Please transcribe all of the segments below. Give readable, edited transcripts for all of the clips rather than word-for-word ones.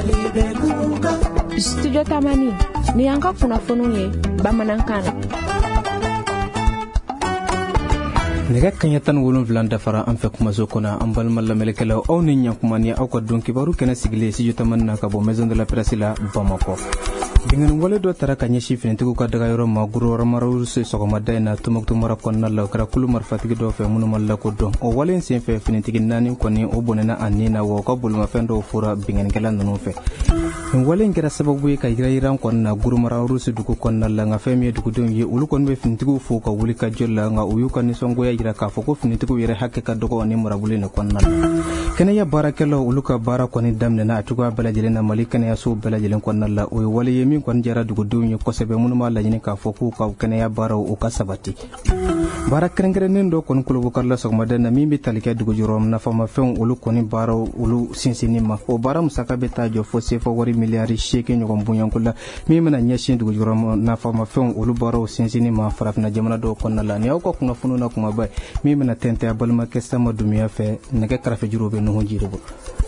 Studio Tamani ni an ka kunnafoniw ye bamanankan na. nega kanya tan wolon vlando fara an fe kuma zo kona an balma lamelekela aw ni nyankuma ni aw ko don kibaru kena sigle si jotamanna ka bo maison de la presse la Bamako bingan wala do tara kanya shifin tigo ka daga yoro ma guru ramaro se sogoma dayna tumak tumara konna la kara kulu marfatigi do fe munu malla ko do o walen sen fe finitigi nani koni o bonena anina wo ko bulma fendo fura bingan kala nanu fe walen kera sababu ka iran konna guru mararo se duko konna la nga fe mi duko don ye ulu kon be finitigo fo ka wuli ka jolla nga uyu kan songo ya gira ka fo ko finitigo yere hakke ka do ko ni marabule ne konna kena ya barakelo ulu ka bara koni damne na atuga bala jelena malikana ya so bala jelen konna la o wale yemi kon jara dugo dunyo ko sebe munuma la nyini ka foku ka kene ya bara o ka sabati bara krengere nendo kon kulo kala so madana mimbi talike dugo jorom na fama fen ulu koni bara ulu sinsini ma o bara musaka beta jo fo se fo wari miliari sheke nyoko bunyan kula mimi na nyashin dugo jorom na fama fen ulu bara o sinsini ma farafna jamana do kon la ne ko kuna funu na kuma bay mimi na tente abalma kesta madumia fe nege krafe jurobe no honjiro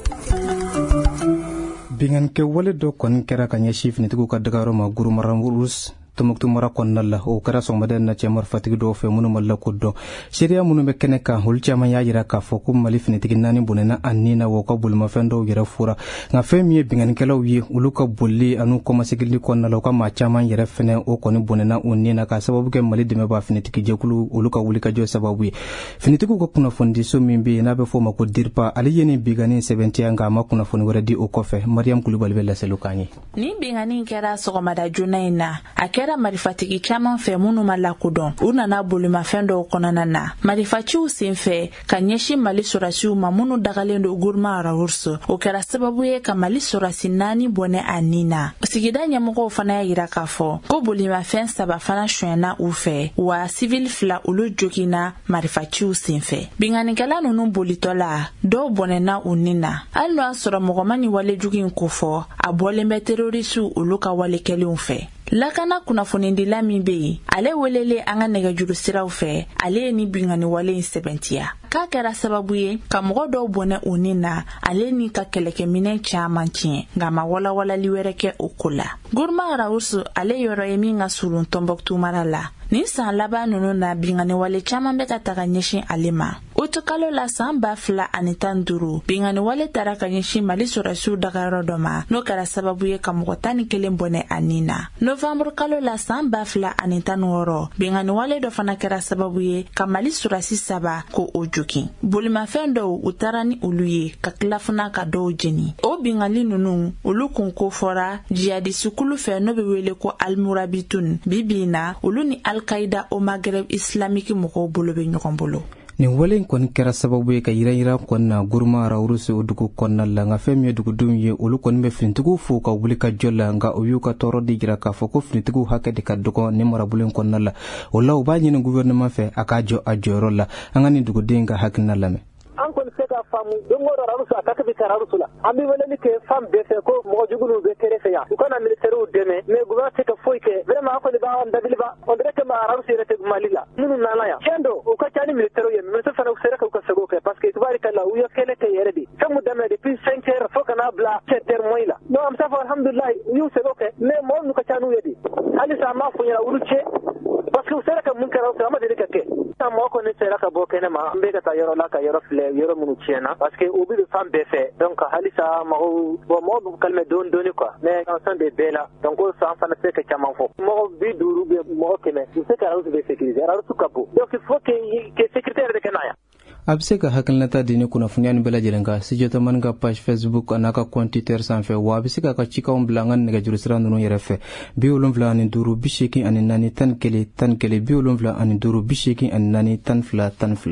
bingan ke wale do kon kera kanya shif ni tugu ka daga roma guru maramurus tumuktu mara kon nalla o kara so maden na chamar fatigi do fe munu malla koddo sheria munu be keneka hulcha ma yajira ka foku malif ni tiginani bunena annina wo ko bulma fendo gira fura nga femi bingan ke law yi uluka bulli anu ko masigili kon nalla ko ma chama yere fene o koni bunena onnina ka sababu ke mali dime ba fini tigi jekulu uluka wulika jo sababu fini tigu ko kuna fondi so mimbi na be fo ma ko dirpa ali yeni bigani 70 nga ma kuna foni wara di o kofe Mariam Kulubali bella selukani ni bingani kera so mada junaina akera marifatiki chama fe munu malakudon una na buluma fendo konana na marifati usimfe kanyeshi mali surasiu mamunu dagalendo gurma rawurso okera sababu ye kamali surasi nani bone anina sigidanya moko fana ya irakafo ko bulima fen saba fana shwena ufe wa civil fla ulu jokina marifati usimfe bingani kala nunu bulitola do bone na unina alno asura mogomani wale jukin kufo abole mbe terrorisu uluka wale kele unfe lakana kuna fonendila mimbe ale welele anga nega juru siraw fe ale ni bingani wale 70 ka kera sababu ye ka mogo do bone unina ale ni ka keleke mine chaman chien ngama wala liwereke okula gurma rawusu ale yoro yemi nga sulun Tombouctou marala ni san laba nunu na bingani wale chaman be ka taga nyeshin alema utokalo la san bafla anitan duru bingani wale taraka nyeshin mali surasu daga rodoma no kara sababu ye ka mogo tani kelen bone anina November kalo la san bafla anitan woro bingani wale do fana kara sababu ye ka mali surasi saba ko ojuki bulima fendo utarani uluye ka klafuna ka do jeni o bingali nunu ulu kunko fora jihadi sukulu fe no be wele ko almurabitun bibina ulu ni Al-Qaeda o Maghreb Islamique moko bolo be nyokombolo ni walen kon kera sababu ka ira kon na gurma rawrusi odugo kon na la nga femi dugu dumye ulu kon be fintigu fu ka wulika jolla nga oyuka toro digira ka foko fintigu hakade ka dugo ni marabulen kon na la wala ubanyi ni gouvernement fe akajo ajoro la angani dugu denga hakina lame an kon sega famu dongo rarusu ataka bi kararusula ambi wala ni ke fam be fe ko mo jugulu be terese ya ko na militaire deme me gouvernement te ka foike vraiment ko ba on dabili ba on direct ma rarusu rete malila nunu nana ya kendo o ka tani militaire ye me se fana ko sera ko sego ke parce que tubarikalla uyo kele ke yeredi samu dame depuis 5 heures fo kana bla cheter moila no am safa alhamdulillah uyo sego ke me mo nu ka tanu yedi ali sa ma funya uruche parce que sera ka mun kararusu ama direct ke ta mo ko ne sera ka bo kene ma ambe ka tayoro la ka yoro fle yoro munu tiena parce que obi de femme be fait donc halisa mo bon mo calme doni quoi mais ensemble de bela donc ça en fait que chaman fo mo bi duru be mo kene c'est que alors de sécurité alors tout capo donc il faut que secrétaire de kanaya abseka hakalnata dini kuna funyani bela jelenga sijota manga page Facebook anaka quantitaire sans fait wa abseka ka chika omblangan nega jurusra no yerefe biolum vla ani duru bisheki ani nani tan kele biolum vla ani duru bisheki ani nani tan fla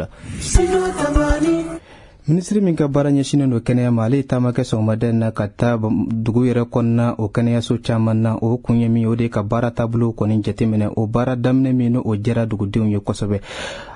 Ministri minka baranya shine no Kenya mali tamake so madenna kata dugu yere konna o Kenya so chamanna o kunyemi ode ka bara tablo konin jetemene o bara damne mino o jera dugu diun yo kosobe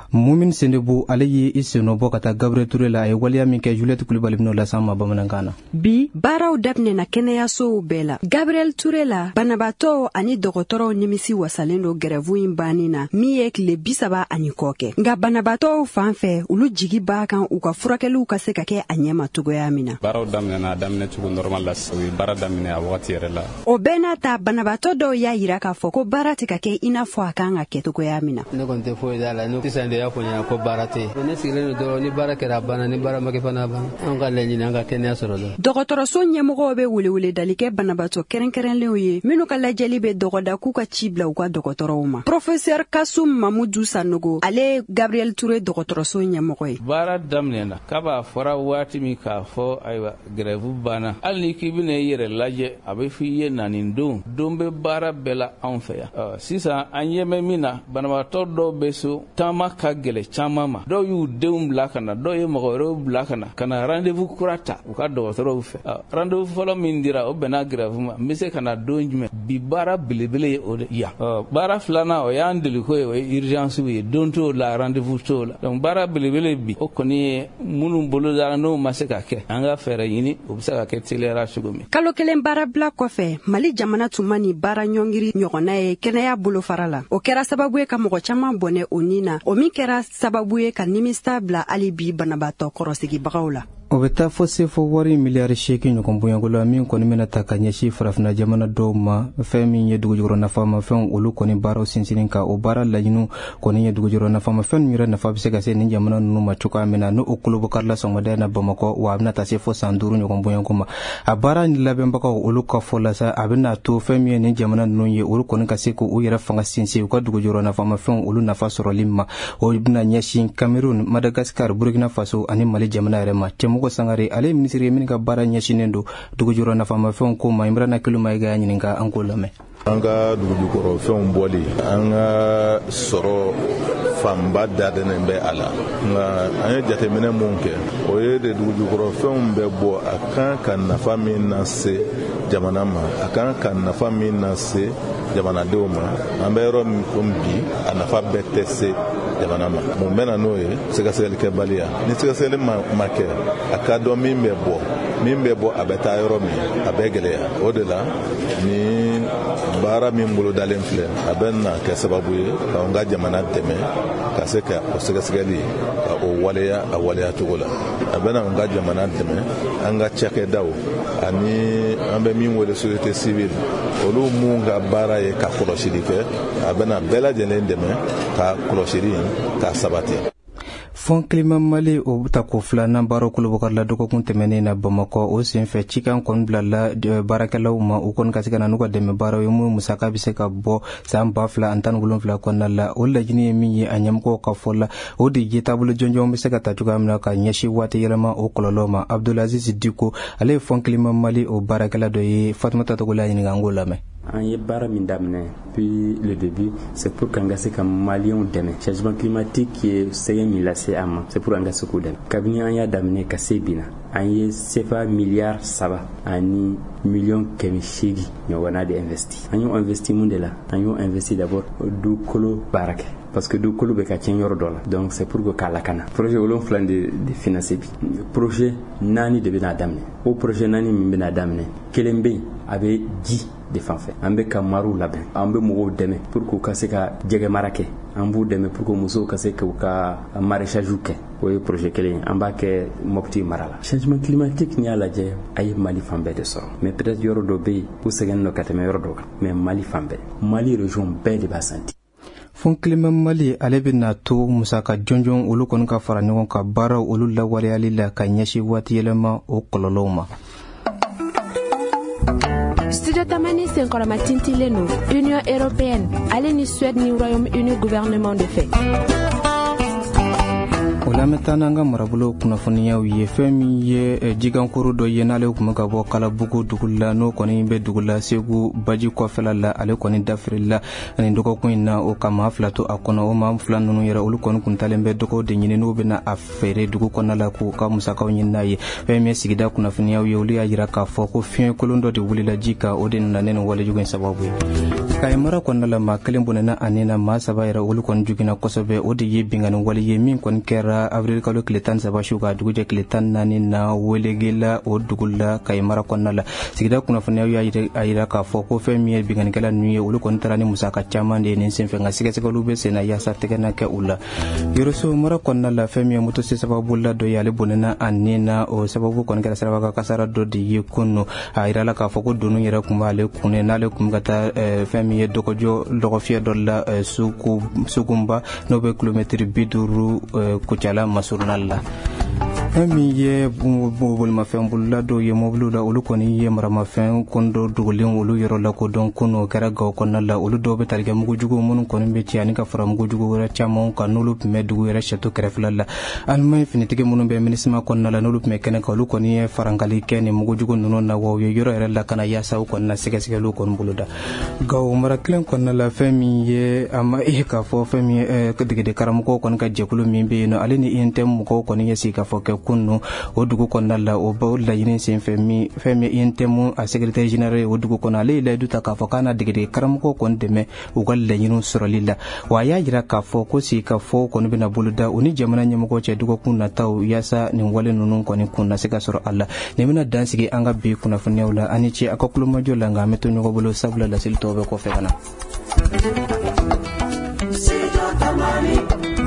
Mumin Sendebu ale ye i seno bɔ ka taa Gabriel Touré la a ye waleya min kɛ Juliette Kulibali bɛn'o las'an ma bamanankan na. Bi baaraw daminɛna kɛnɛyasow bɛɛ la. Gabriel Touré la banabaatɔ ani dɔgɔtɔrɔw nimisi wasalen do grève in banni na min ye tile 30 ani kɔ kɛ. Nka banabaatɔw fan fɛ olu jigi b'a kan u ka furakɛliw ka se ka kɛ a ɲɛma cogoya min na. Baaraw daminɛna daminɛ cogo normal la o ye baara daminɛ a wagati yɛrɛ la. O bɛɛ n'a ta banabaatɔ dɔw y'a yira k'a fɔ ko baara tɛ ka kɛ i n'a fɔ a kan ka kɛ cogoya min na. Ne kɔni tɛ foyi d'a la ne sisan de y'a fɔ ɲɛna ko baara tɛ yen. Ne sigilen don dɔrɔn ni baara kɛra a banna ni baara ma kɛ fana a banna. An ka laɲini an ka kɛnɛya sɔrɔ dɔrɔn. Dɔgɔtɔrɔso ɲɛmɔgɔw bɛ welewele dali kɛ banabaatɔ kɛrɛnkɛrɛnlenw ye minnu ka lajɛli bɛ dɔgɔda k'u ka ci bila u ka dɔgɔtɔrɔw ma. Professeur Kasum Mamudu Sanogo ale Gabriel Touré dɔgɔtɔrɔso ɲɛmɔgɔ ye. Baara daminɛna k'a b'a fɔra waati min k'a fɔ ayiwa grève banna hali ni k'i bɛna i yɛrɛ lajɛ a bɛ f'i ye nanin don bɛ baara bɛɛ la anw fɛ yan. Sisan an ɲɛmɛ min na banabaatɔ dɔw bɛ so taama ka gɛlɛ caman ma dɔw y'u denw bila ka na dɔw ye mɔgɔ wɛrɛw bila ka na rendez-vous kura ta u ka dɔgɔtɔrɔw fɛ. Rendez-vous fɔlɔ min dira o bɛnna grève ma n bɛ se ka na don jumɛn bi baara belebele ye o de yan. Baara filanan o y'an deliko ye o ye urgence ye don t'o la rendez-vous t'o la donc baara belebele bi o kɔni ye minnu bolo dara n'o ma se ka kɛ an ka fɛɛrɛ ɲini o bɛ se ka kɛ teliyara cogo min. Kalo kelen baara bila kɔfɛ Mali jamana tun ma ni baara ɲɔngiri ɲɔgɔnna ye kɛnɛya bolofara la. O kɛra sababu ye ka mɔgɔ caman bɔnɛ o ni na o min kɛra sababu ye ka nimisa bila hali bi banabaatɔ kɔrɔsigibagaw la. O bɛ taa fɔ se fɔ wari miliyari 8 ɲɔgɔn bonyanko la min kɔni bɛna ta ka ɲɛsin farafina jamana dɔw ma fɛn min ye dugujukɔrɔ nafamafɛnw olu kɔni baaraw sinsinni ka o baara laɲiniw kɔni ye dugujukɔrɔ nafamafɛn yɛrɛ nafa bɛ se ka se nin jamana ninnu ma cogoya min na n'o kolobo karila sɔgɔmada na Bamakɔ wa a bɛna taa se fɔ san 5 ɲɔgɔn bonyanko ma. A baara ni labɛnbagaw olu ka fɔ la sa a bɛna to fɛn min ye nin jamana ninnu ye olu kɔni ka se k'u yɛrɛ fanga sinsin u ka dugujukɔrɔ nafamafɛnw olu nafa sɔrɔli ma o bɛna ɲɛsin Cameroun, Madagascar, Burkina Faso ani Mali jamana yɛrɛ ma. Cɛmɔgɔ Sangare ale ministre ye min ka baara ɲɛsinnen do dugujukɔrɔ nafamafɛnw ko ma Imrana Kiluma ga ɲininka an ko lamɛn. An ka dugujukɔrɔ fɛnw bɔli an ka sɔrɔ fanba dadenen bɛ a la nka an ye jateminɛ mun kɛ o ye de dugujukɔrɔ fɛnw bɛ bɔ a kan ka nafa min na se jamana ma a kan ka nafa min na se jamanadenw ma an bɛ yɔrɔ min ko bi a nafa bɛɛ tɛ se jamana ma mun bɛ na n'o ye sɛgɛsɛgɛlikɛbaliya ni sɛgɛsɛgɛli ma kɛ a ka dɔn min bɛ bɔ a bɛ taa yɔrɔ min a bɛ gɛlɛya o de la ni baara min bolo dalen filɛ a bɛ na kɛ sababu ye ka an ka jamana dɛmɛ ka se ka o sɛgɛsɛgɛli ka o waleya a waleya cogo la a bɛ na an ka jamana dɛmɛ an ka cakɛdaw ani an bɛ min wele société civile olu mun ka baara ye ka kɔlɔsili kɛ a bɛ na bɛɛ lajɛlen dɛmɛ ka kɔlɔsili ka sabati. Fond climat Mali o ta ko filanan baaraw kolobokar la dɔgɔkun tɛmɛnen na Bamakɔ o senfɛ cikan kɔni bilala baarakɛlaw ma u kɔni ka se ka na n'u ka dɛmɛ baaraw ye mun musaka bɛ se ka bɔ san 2017 kɔnɔna la o laɲini ye min ye a ɲɛmɔgɔw ka fɔ la o de ye taabolo jɔnjɔn bɛ se ka ta cogoya min na ka ɲɛsin waati yɛlɛma o kɔlɔlɔ ma. Abdulaziz Diko ale ye Fond climat Mali o baarakɛla dɔ ye Fatumata Togola ɲininka an k'o lamɛn. An ye baara min daminɛ puis le début c'est pour qu'an ka se ka Maliens dɛmɛ changement climatique ye sɛgɛn min lase an ma c'est pour an ka se k'o dɛmɛ kabini an y'a daminɛ ka se bi na an ye CFA miliyari 3 ani miliyɔn 800 ɲɔgɔnna de investi an y'o investi mun de la an y'o investi d'abord dugukolo baara kɛ parce que dugukolo bɛ ka tiɲɛ yɔrɔ dɔ la donc c'est pour que k'a lakana projet 7 de financer bi projet 4 de bɛna daminɛ o projet 4 min bɛna daminɛ kelen bɛ yen a bɛ ji de fan fɛ an bɛ ka maruw labɛn an bɛ mɔgɔw dɛmɛ pour que u ka se ka jɛgɛ mara kɛ an b'u dɛmɛ pour que musow ka se k'u ka maraîchage kɛ o ye projet kelen ye an b'a kɛ Mopti mara la changement climatique ni y'a lajɛ a ye Mali fan bɛɛ de sɔrɔ mais peut-être yɔrɔ dɔ bɛ yen u sɛgɛnnen don ka tɛmɛ yɔrɔ dɔ kan mais Mali fan bɛɛ Mali région bɛɛ de b'a senti. Fond climat Mali ale bɛna to musaka jɔnjɔn olu kɔni ka fara ɲɔgɔn ka baaraw olu lawaleyali la ka ɲɛsin waati yɛlɛma o kɔlɔlɔw ma. Studio Tamani senkɔrɔma tintilen no Union Européenne ale ni Suède ni Royaume-Uni gouvernement de fait. lametana nga marabolo kunnafoniyaw ye fɛn min ye jigankuru dɔ ye n'ale kun bɛ ka bɔ kalabugu dugu la n'o kɔni bɛ dugu la segu baji kɔfɛla la ale kɔni dafirila ani dɔgɔkun in na o ka maa fila to a kɔnɔ o maa fila ninnu yɛrɛ olu kɔni kun talen bɛ dɔgɔw de ɲini n'u bɛna a feere dugu kɔnɔna la k'u ka musakaw ɲini n'a ye fɛn min ye sigida kunnafoniyaw ye olu y'a jira k'a fɔ ko fiɲɛ kolon dɔ de wulila ji kan o de nana ne nin walejugu in sababu ye kaye mara kɔnɔna la maa kelen bɔnɛna ani na maa saba yɛrɛ olu kɔni jugina kosɛbɛ o de ye bingani wale ye min kɔni kɛra avril kalo tile 17 su ka dugujɛ tile 14 na welegela o dugu la kaye mara kɔnɔna la sigida kunnafoniyaw y'a jira k'a fɔ ko fɛn min ye binganikɛla ninnu ye olu kɔni tara ni musaka caman de ye nin senfɛ nka sɛgɛsɛgɛliw bɛ sen na yaasa tɛgɛna kɛ u la yɔrɔso mara kɔnɔna la fɛn min ye moto se sababu la dɔ ye ale bɔnɛna ani na o sababu kɔni kɛra siraba ka kasara dɔ de ye kunun a yirala k'a fɔ ko donu yɛrɛ kun b'ale kunne n'ale kun ka taa fɛn min ye dɔgɔfiyɛ dɔ la sugunba n'o bɛ kilomɛtiri 50 kucala masurunal la fɛn min ye bolimafɛn bolila dɔw ye mobiliw la olu kɔni ye maramafɛn kɔndɔ dogolen olu yɔrɔ la ko dɔn kunun kɛra gawo kɔnɔna la olu dɔw bɛ talikɛ mugujugu minnu kɔni bɛ ci ani ka fara mugujugu wɛrɛ caman kan n'olu tun bɛ dugu yɛrɛ sɛto kɛrɛfɛla la alimaɲi finitigi minnu bɛ minisima kɔnɔna la n'olu tun bɛ kɛnɛ kan olu kɔni ye farankali kɛ ni mugujugu ninnu na wa u ye yɔrɔ yɛrɛ lakana yaasa u kɔni na sɛgɛsɛgɛliw kɔni boloda gawo mara kelen kɔnɔna la fɛn min ye a ma ye k'a fɔ fɛn min ye degede karamɔgɔw kɔni ka jɛkulu min bɛ yen nɔ ale ni INTM mɔgɔw kɔni ye sigi k'a fɔ kɛ kunun o dugu kɔnɔna la o baw laɲini senfɛ fɛn min INTM a secrétaire général o dugu kɔnɔ ale ye layidu ta k'a fɔ k'a na degede karamɔgɔw kɔni dɛmɛ u ka laɲiniw sɔrɔli la wa a y'a jira k'a fɔ ko sigi ka fɔ kɔni bɛna boloda u ni jamana ɲɛmɔgɔw cɛ dɔgɔkun nataw yaasa nin wale ninnu kɔni kun na se ka sɔrɔ a la nin bɛna dansigi an ka bi kunnafoniyaw la ani ce a ka kulomajɔ la nka an bɛ to ɲɔgɔn bolo sabula laseli tɔw bɛ kɔfɛ ka na